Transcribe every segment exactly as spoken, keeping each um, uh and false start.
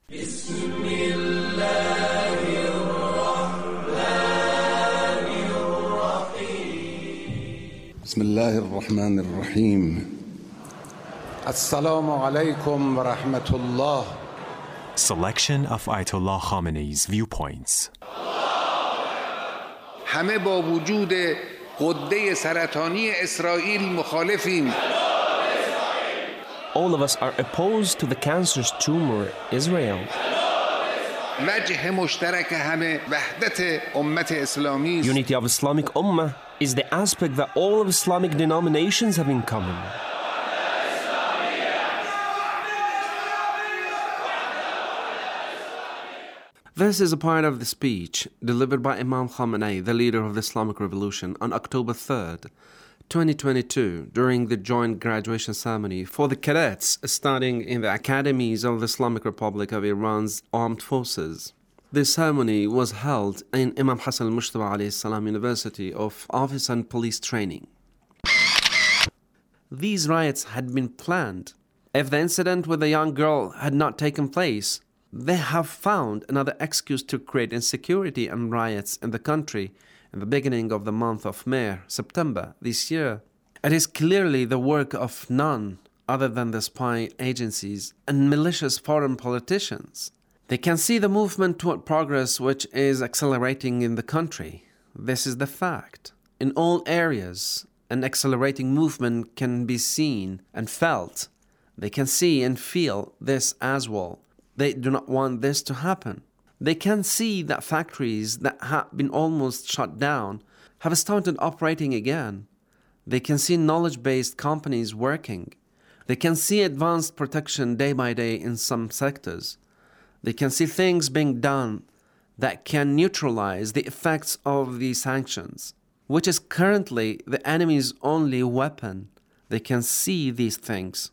بسم الله الرحمن الرحیم. السلام علیکم و رحمت الله. Selection of Ayatollah Khamenei's viewpoints. همه با وجود غده سرطانی اسرائیل مخالفیم. All of us are opposed to the cancerous tumor Israel. وجه مشترک همه وحدت امت اسلامی است. Unity of Islamic Ummah is the aspect that all of Islamic denominations have in common. This is a part of the speech delivered by Imam Khamenei, the leader of the Islamic Revolution, on October third, twenty twenty-two, during the joint graduation ceremony for the cadets studying in the academies of the Islamic Republic of Iran's armed forces. This ceremony was held in Imam Hassan al-Mujtaba alayhi salam University of Office and Police Training. These riots had been planned. If the incident with the young girl had not taken place, they have found another excuse to create insecurity and riots in the country in the beginning of the month of May, September this year. It is clearly the work of none other than the spy agencies and malicious foreign politicians. They can see the movement toward progress which is accelerating in the country. This is the fact. In all areas, an accelerating movement can be seen and felt. They can see and feel this as well. They do not want this to happen. They can see that factories that have been almost shut down have started operating again. They can see knowledge-based companies working. They can see advanced protection day by day in some sectors. They can see things being done that can neutralize the effects of these sanctions, which is currently the enemy's only weapon. They can see these things.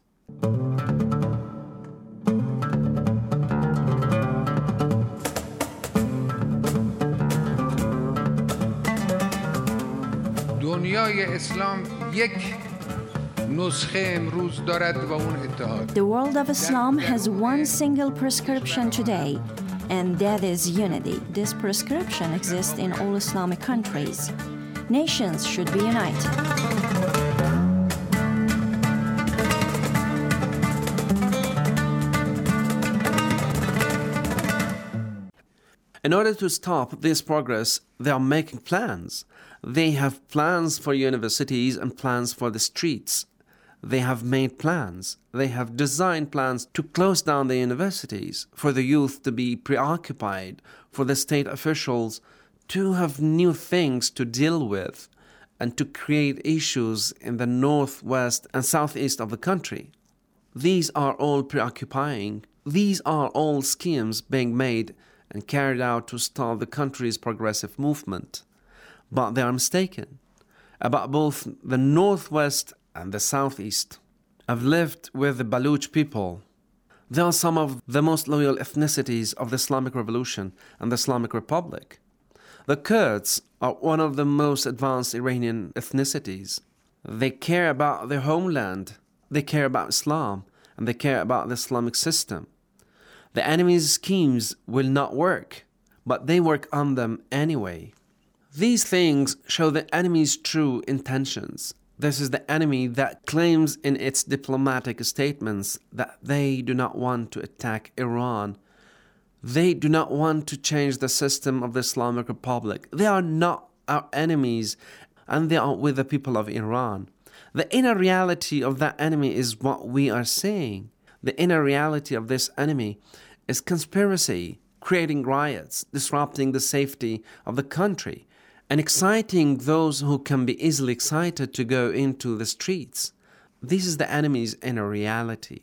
دنیای اسلام یک نسخه امروز دارد و اون اتحاد. The world of Islam has one single prescription today, and that is unity. This prescription exists in all Islamic countries. Nations should be united. In order to stop this progress, they are making plans. They have plans for universities and plans for the streets. They have made plans. They have designed plans to close down the universities, for the youth to be preoccupied, for the state officials to have new things to deal with, and to create issues in the northwest and southeast of the country. These are all preoccupying. These are all schemes being made and carried out to stop the country's progressive movement. But they are mistaken about both the northwest and the southeast. I've lived with the Baluch people. They are some of the most loyal ethnicities of the Islamic Revolution and the Islamic Republic. The Kurds are one of the most advanced Iranian ethnicities. They care about their homeland, they care about Islam, and they care about the Islamic system. The enemy's schemes will not work, but they work on them anyway. These things show the enemy's true intentions. This is the enemy that claims in its diplomatic statements that they do not want to attack Iran. They do not want to change the system of the Islamic Republic. They are not our enemies, and they are with the people of Iran. The inner reality of that enemy is what we are saying. The inner reality of this enemy is conspiracy, creating riots, disrupting the safety of the country, and exciting those who can be easily excited to go into the streets. This is the enemy's inner reality.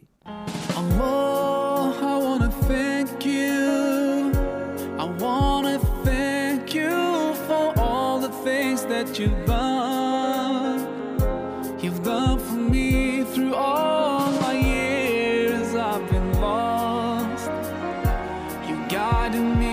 Allah, I want to thank you. I want to thank you for all the things that you've done. You've done for me through all my years I've been lost. You guided me